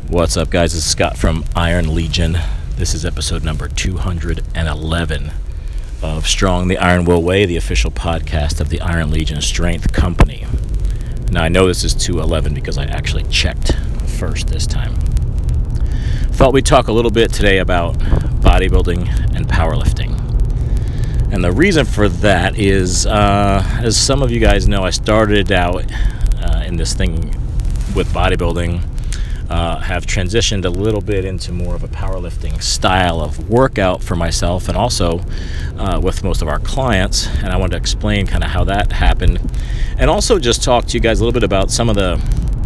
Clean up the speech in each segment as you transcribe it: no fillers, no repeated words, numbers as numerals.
What's up, guys? This is Scott from Iron Legion. This is episode number 211 of Strong the Iron Will Way, the official podcast of the Iron Legion Strength Company. Now, I know this is 211 because I actually checked first this time. Thought we'd talk a little bit today about bodybuilding and powerlifting. And the reason for that is, as some of you guys know, I started out in this thing with bodybuilding. Have transitioned a little bit into more of a powerlifting style of workout for myself and also with most of our clients, and I wanted to explain kind of how that happened and also just talk to you guys a little bit about some of the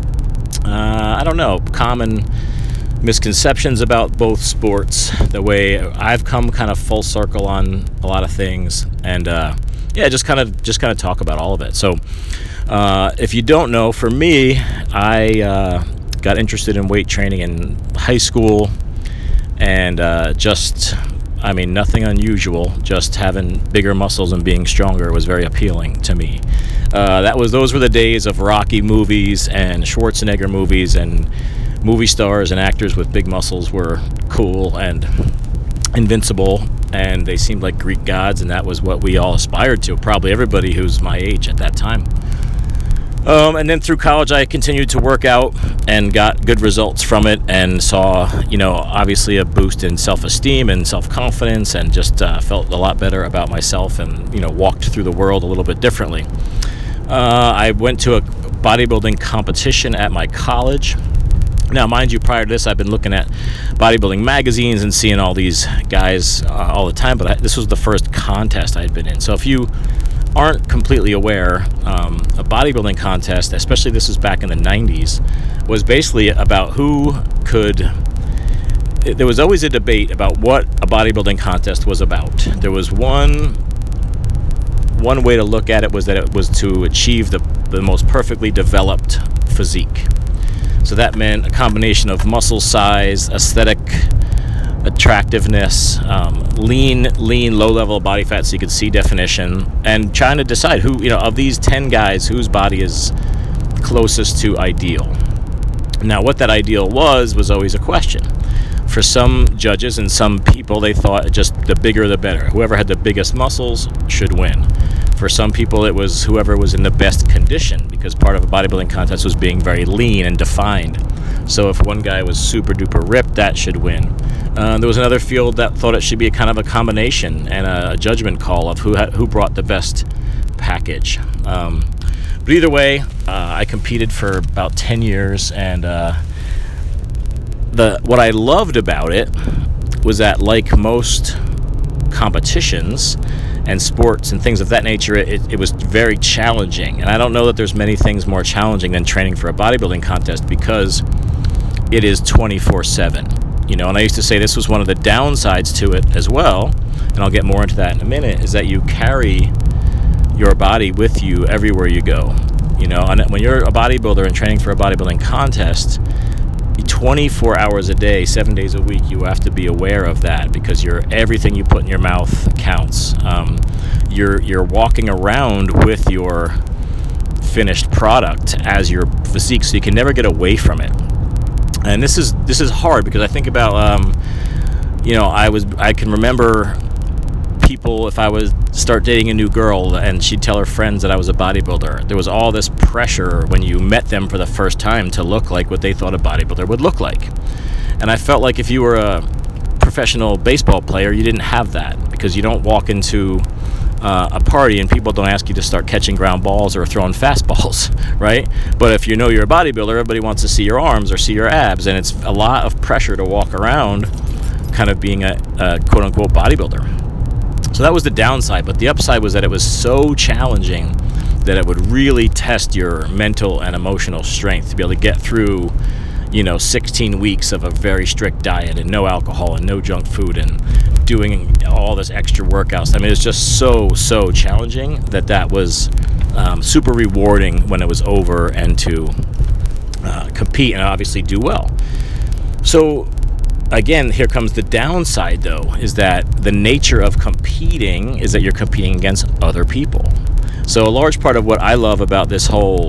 common misconceptions about both sports, the way I've come kind of full circle on a lot of things, and just kind of talk about all of it. So if you don't know, for me, I got interested in weight training in high school, and nothing unusual. Just having bigger muscles and being stronger was very appealing to me. Those were the days of Rocky movies and Schwarzenegger movies, and movie stars and actors with big muscles were cool and invincible, and they seemed like Greek gods, and that was what we all aspired to. Probably everybody who's my age at that time. And then through college, I continued to work out and got good results from it, and saw, obviously a boost in self-esteem and self-confidence, and just felt a lot better about myself, and, walked through the world a little bit differently. I went to a bodybuilding competition at my college. Now, mind you, prior to this, I've been looking at bodybuilding magazines and seeing all these guys all the time, but this was the first contest I had been in. So if you aren't completely aware, a bodybuilding contest, especially this was back in the 90s, was basically about there was always a debate about what a bodybuilding contest was about. There was one way to look at it, was that it was to achieve the most perfectly developed physique. So that meant a combination of muscle size, aesthetic attractiveness, lean, low-level body fat so you could see definition, and trying to decide who, of these 10 guys, whose body is closest to ideal. Now, what that ideal was always a question. For some judges and some people, they thought just the bigger the better. Whoever had the biggest muscles should win. For some people, it was whoever was in the best condition, because part of a bodybuilding contest was being very lean and defined. So if one guy was super duper ripped, that should win. There was another field that thought it should be a kind of a combination and a judgment call of who brought the best package. But either way, I competed for about 10 years, and what I loved about it was that, like most competitions and sports and things of that nature, it was very challenging. And I don't know that there's many things more challenging than training for a bodybuilding contest, because it is 24/7. And I used to say this was one of the downsides to it as well, and I'll get more into that in a minute, is that you carry your body with you everywhere you go. And when you're a bodybuilder and training for a bodybuilding contest, 24 hours a day, 7 days a week, you have to be aware of that, because everything you put in your mouth counts. You're walking around with your finished product as your physique, so you can never get away from it. And this is hard, because I think about I can remember people, if I would start dating a new girl and she'd tell her friends that I was a bodybuilder, there was all this pressure when you met them for the first time to look like what they thought a bodybuilder would look like. And I felt like if you were a professional baseball player, you didn't have that, because you don't walk into a party and people don't ask you to start catching ground balls or throwing fastballs, right? But if you're a bodybuilder, everybody wants to see your arms or see your abs, and it's a lot of pressure to walk around kind of being a quote-unquote bodybuilder. So that was the downside, but the upside was that it was so challenging that it would really test your mental and emotional strength to be able to get through 16 weeks of a very strict diet and no alcohol and no junk food and doing all this extra workouts. I mean, it's just so challenging that was super rewarding when it was over, and to compete and obviously do well. So again, here comes the downside, though, is that the nature of competing is that you're competing against other people. So a large part of what I love about this whole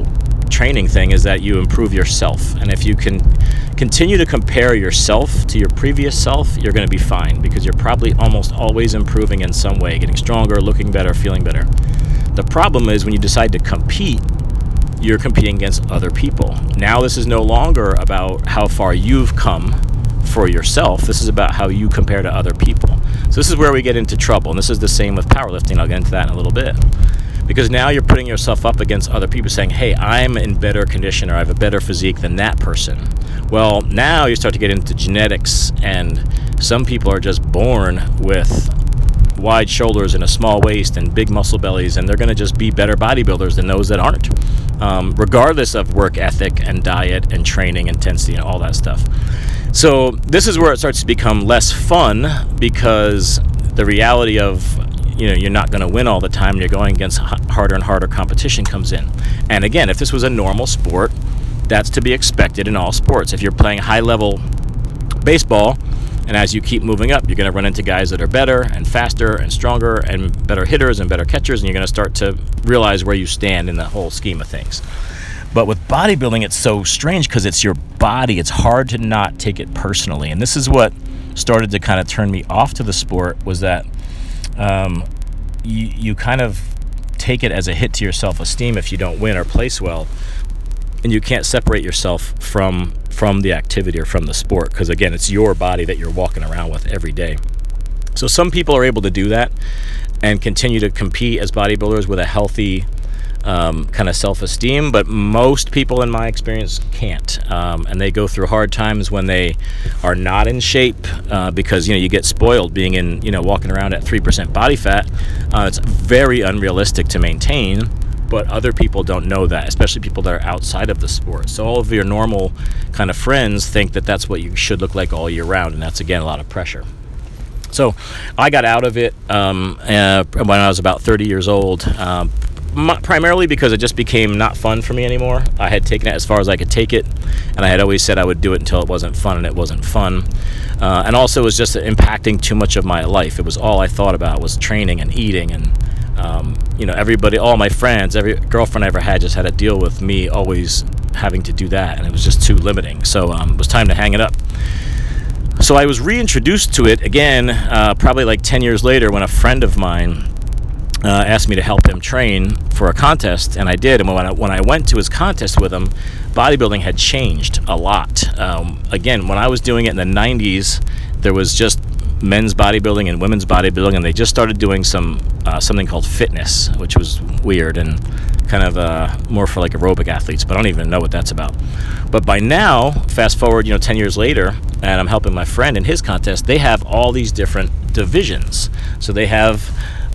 training thing is that you improve yourself. And if you can continue to compare yourself to your previous self, you're going to be fine, because you're probably almost always improving in some way, getting stronger, looking better, feeling better. The problem is when you decide to compete, you're competing against other people. Now this is no longer about how far you've come for yourself. This is about how you compare to other people. So this is where we get into trouble, and this is the same with powerlifting. I'll get into that in a little bit. Because now you're putting yourself up against other people saying, hey, I'm in better condition, or I have a better physique than that person. Well, now you start to get into genetics, and some people are just born with wide shoulders and a small waist and big muscle bellies, and they're going to just be better bodybuilders than those that aren't, regardless of work ethic and diet and training intensity and all that stuff. So this is where it starts to become less fun, because the reality of you're not going to win all the time, and you're going against harder and harder competition comes in. And again, if this was a normal sport, that's to be expected in all sports. If you're playing high-level baseball, and as you keep moving up, you're going to run into guys that are better and faster and stronger and better hitters and better catchers, and you're going to start to realize where you stand in the whole scheme of things. But with bodybuilding, it's so strange because it's your body. It's hard to not take it personally. And this is what started to kind of turn me off to the sport, was that you kind of take it as a hit to your self-esteem if you don't win or place well, and you can't separate yourself from the activity or from the sport, because again, it's your body that you're walking around with every day. So some people are able to do that and continue to compete as bodybuilders with a healthy kind of self-esteem, but most people in my experience can't, and they go through hard times when they are not in shape, because you get spoiled being in walking around at 3% body fat. It's very unrealistic to maintain, but other people don't know that, especially people that are outside of the sport. So all of your normal kind of friends think that that's what you should look like all year round, and that's again a lot of pressure. So I got out of it when I was about 30 years old, primarily because it just became not fun for me anymore. I had taken it as far as I could take it, and I had always said I would do it until it wasn't fun, and it wasn't fun. And also it was just impacting too much of my life. It was all I thought about was training and eating, and everybody, all my friends, every girlfriend I ever had just had to deal with me always having to do that, and it was just too limiting. So it was time to hang it up. So I was reintroduced to it again, probably like 10 years later, when a friend of mine asked me to help him train for a contest, and I did. And when I went to his contest with him, bodybuilding had changed a lot. Again, when I was doing it in the 90s, there was just men's bodybuilding and women's bodybuilding, and they just started doing something called fitness, which was weird and kind of more for like aerobic athletes, but I don't even know what that's about. But by now, fast forward 10 years later, and I'm helping my friend in his contest, they have all these different divisions. So they have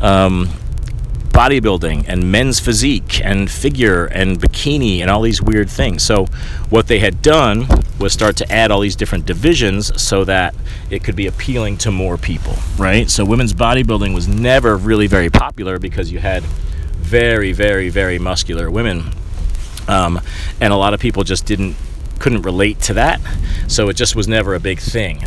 bodybuilding and men's physique and figure and bikini and all these weird things. So what they had done was start to add all these different divisions so that it could be appealing to more people, right? So women's bodybuilding was never really very popular because you had very, very, very muscular women, and a lot of people just couldn't relate to that, so it just was never a big thing.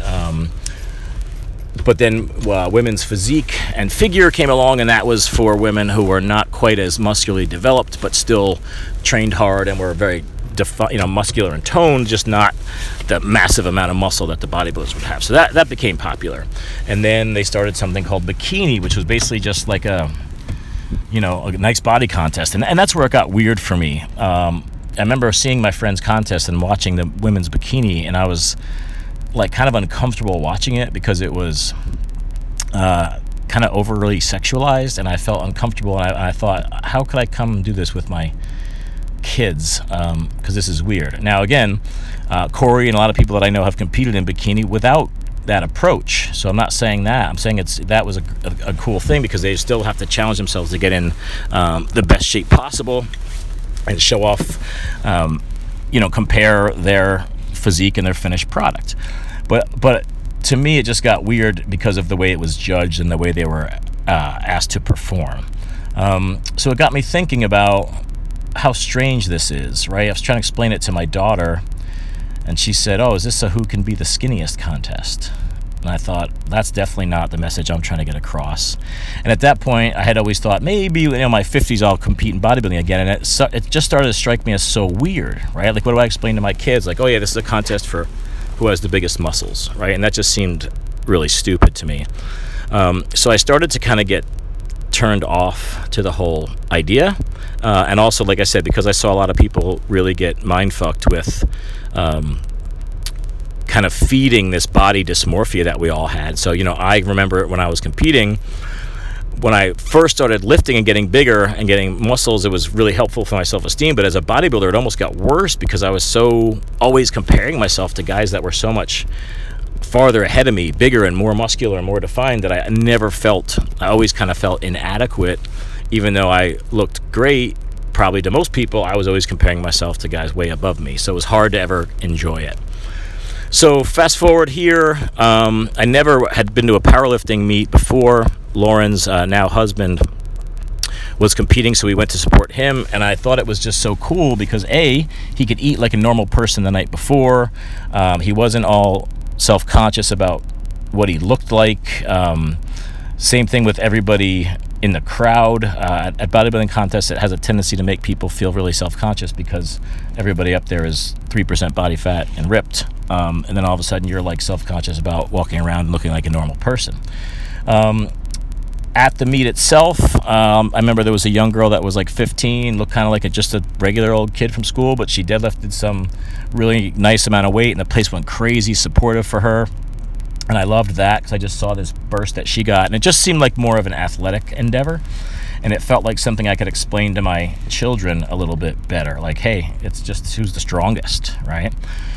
But then women's physique and figure came along, and that was for women who were not quite as muscularly developed, but still trained hard and were very muscular and toned, just not the massive amount of muscle that the bodybuilders would have. So that became popular. And then they started something called bikini, which was basically just like a nice body contest. And that's where it got weird for me. I remember seeing my friend's contest and watching the women's bikini, and I was like kind of uncomfortable watching it because it was kind of overly sexualized, and I felt uncomfortable, and I thought, how could I come and do this with my kids, because this is weird. Now again, Corey and a lot of people that I know have competed in bikini without that approach, so I'm not saying that. I'm saying that was a cool thing, because they still have to challenge themselves to get in the best shape possible and show off, compare their physique and their finished product. But to me, it just got weird because of the way it was judged and the way they were asked to perform. So it got me thinking about how strange this is, right? I was trying to explain it to my daughter, and she said, "Oh, is this a who can be the skinniest contest?" And I thought, that's definitely not the message I'm trying to get across. And at that point, I had always thought maybe in my 50s I'll compete in bodybuilding again. And it just started to strike me as so weird, right? Like, what do I explain to my kids? Like, oh yeah, this is a contest for who has the biggest muscles, right? And that just seemed really stupid to me. So I started to kind of get turned off to the whole idea. And also, like I said, because I saw a lot of people really get mind fucked with kind of feeding this body dysmorphia that we all had. So, I remember when I was competing, when I first started lifting and getting bigger and getting muscles, it was really helpful for my self-esteem. But as a bodybuilder, it almost got worse because I was so always comparing myself to guys that were so much farther ahead of me, bigger and more muscular and more defined, that I always kind of felt inadequate. Even though I looked great, probably to most people, I was always comparing myself to guys way above me. So it was hard to ever enjoy it. So fast forward here, I never had been to a powerlifting meet before. Lauren's now husband was competing, so we went to support him, and I thought it was just so cool because he could eat like a normal person the night before. He wasn't all self-conscious about what he looked like. Same thing with everybody in the crowd. At bodybuilding contests, it has a tendency to make people feel really self-conscious because everybody up there is 3% body fat and ripped. And then all of a sudden you're like self-conscious about walking around and looking like a normal person. At the meet itself, I remember there was a young girl that was like 15, looked kind of like just a regular old kid from school, but she deadlifted some really nice amount of weight, and the place went crazy supportive for her. And I loved that because I just saw this burst that she got, and it just seemed like more of an athletic endeavor. And it felt like something I could explain to my children a little bit better. Like, hey, it's just who's the strongest, right?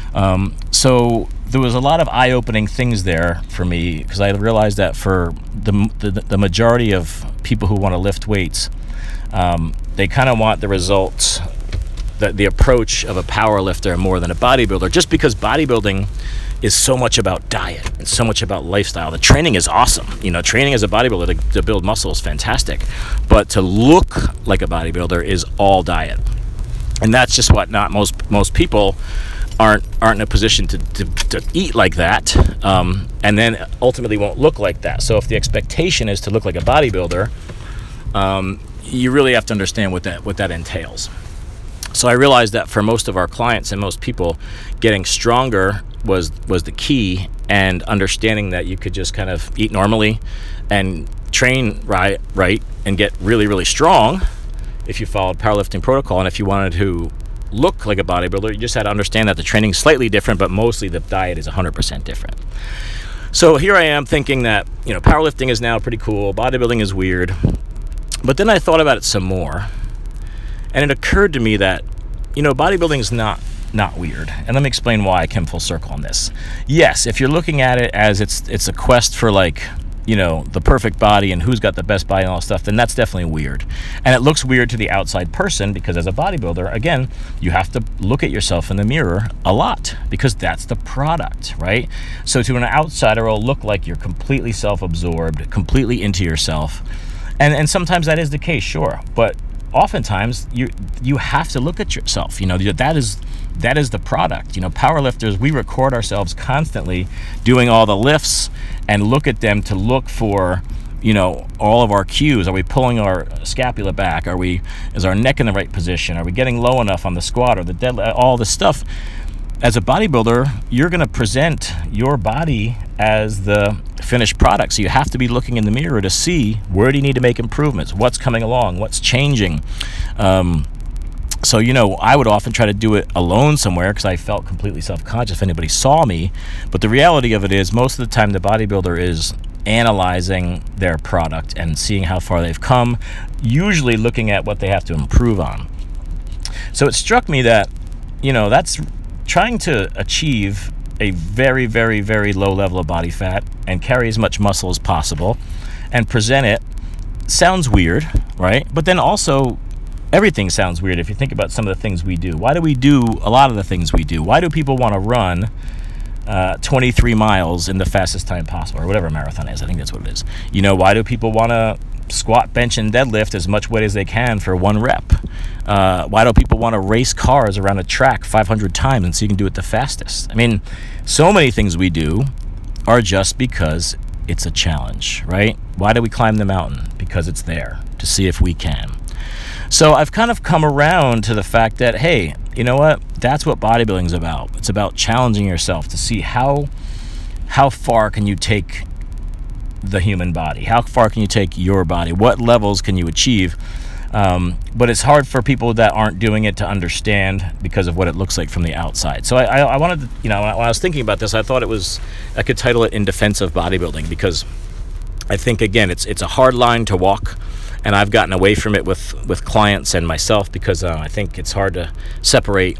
So there was a lot of eye-opening things there for me because I realized that for the majority of people who want to lift weights, they kind of want the results, the approach of a power lifter more than a bodybuilder, just because bodybuilding is so much about diet and so much about lifestyle. The training is awesome. Training as a bodybuilder to build muscle is fantastic. But to look like a bodybuilder is all diet. And that's just what not most people aren't in a position to eat like that, and then ultimately won't look like that. So if the expectation is to look like a bodybuilder, you really have to understand what that entails. So I realized that for most of our clients and most people, getting stronger was the key, and understanding that you could just kind of eat normally and train right and get really, really strong if you followed powerlifting protocol. And if you wanted to look like a bodybuilder, you just had to understand that the training is slightly different, but mostly the diet is 100% different. So here I am thinking that, powerlifting is now pretty cool, bodybuilding is weird. But then I thought about it some more, and it occurred to me that, bodybuilding is not weird. And let me explain why I came full circle on this. Yes, if you're looking at it as it's a quest for the perfect body and who's got the best body and all that stuff, then that's definitely weird. And it looks weird to the outside person because as a bodybuilder, again, you have to look at yourself in the mirror a lot because that's the product, right? So to an outsider, it'll look like you're completely self-absorbed, completely into yourself. And sometimes that is the case, sure. But oftentimes you have to look at yourself. That is the product. Powerlifters, we record ourselves constantly doing all the lifts and look at them to look for, all of our cues. Are we pulling our scapula back? Is our neck in the right position? Are we getting low enough on the squat or the deadlift? All this stuff. As a bodybuilder, you're going to present your body as the finished product. So you have to be looking in the mirror to see where do you need to make improvements, what's coming along, what's changing. So, I would often try to do it alone somewhere because I felt completely self-conscious if anybody saw me. But the reality of it is most of the time the bodybuilder is analyzing their product and seeing how far they've come, usually looking at what they have to improve on. So it struck me that, that's trying to achieve a very, very, very low level of body fat and carry as much muscle as possible and present it sounds weird, right? But then also everything sounds weird if you think about some of the things we do. Why do we do a lot of the things we do? Why do people want to run 23 miles in the fastest time possible, or whatever a marathon is? I think that's what it is. Why do people want to squat, bench, and deadlift as much weight as they can for one rep? Why do people want to race cars around a track 500 times and so you can do it the fastest? I mean, so many things we do are just because it's a challenge, right? Why do we climb the mountain? Because it's there to see if we can. So I've kind of come around to the fact that, hey, you know what? That's what bodybuilding's about. It's about challenging yourself to see how far can you take the human body? How far can you take your body? What levels can you achieve? But it's hard for people that aren't doing it to understand because of what it looks like from the outside. So I wanted to, when I was thinking about this, I thought I could title it In Defense of Bodybuilding, because I think, again, it's a hard line to walk, and I've gotten away from it with clients and myself because I think it's hard to separate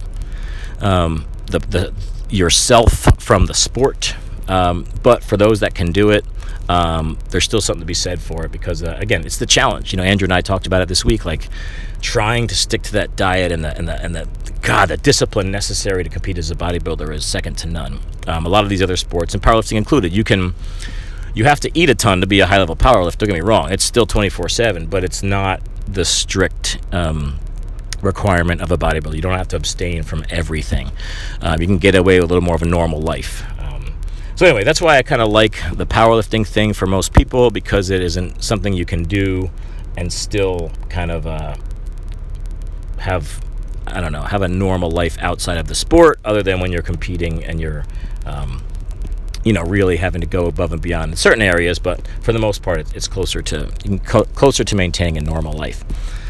yourself from the sport. But for those that can do it, there's still something to be said for it because, again, it's the challenge. Andrew and I talked about it this week, like trying to stick to that diet and the discipline necessary to compete as a bodybuilder is second to none. A lot of these other sports, and powerlifting included, you have to eat a ton to be a high-level powerlifter. Don't get me wrong. It's still 24/7, but it's not the strict requirement of a bodybuilder. You don't have to abstain from everything. You can get away with a little more of a normal life. So anyway, that's why I kind of like the powerlifting thing for most people, because it isn't something you can do and still kind of have a normal life outside of the sport, other than when you're competing and you're really having to go above and beyond in certain areas. But for the most part, it's closer to maintaining a normal life.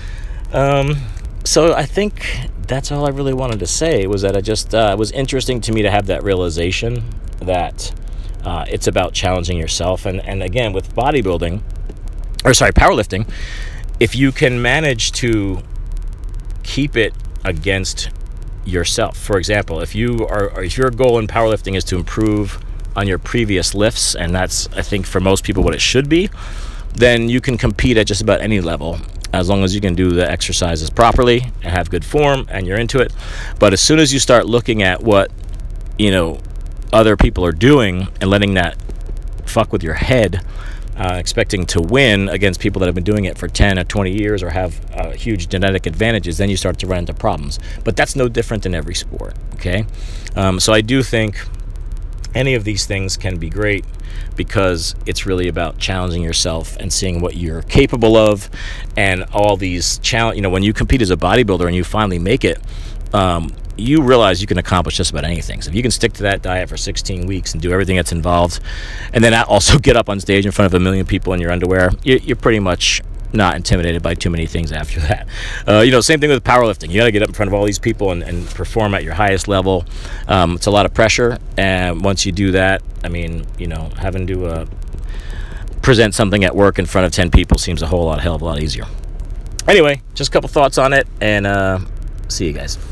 So I think that's all I really wanted to say, was that it was interesting to me to have that realization that it's about challenging yourself. And again, with powerlifting, if you can manage to keep it against yourself. For example, if your goal in powerlifting is to improve on your previous lifts, and that's, I think, for most people what it should be, then you can compete at just about any level, as long as you can do the exercises properly and have good form and you're into it. But as soon as you start looking at what other people are doing and letting that fuck with your head, expecting to win against people that have been doing it for 10 or 20 years or have huge genetic advantages, then you start to run into problems. But that's no different in every sport, okay? So I do think any of these things can be great, because it's really about challenging yourself and seeing what you're capable of. And all these when you compete as a bodybuilder and you finally make it, you realize you can accomplish just about anything. So if you can stick to that diet for 16 weeks and do everything that's involved, and then also get up on stage in front of 1 million people in your underwear, you're pretty much not intimidated by too many things after that. Same thing with powerlifting. You got to get up in front of all these people and perform at your highest level. It's a lot of pressure, and once you do that, having to present something at work in front of 10 people seems a hell of a lot easier. Anyway, just a couple thoughts on it, and see you guys.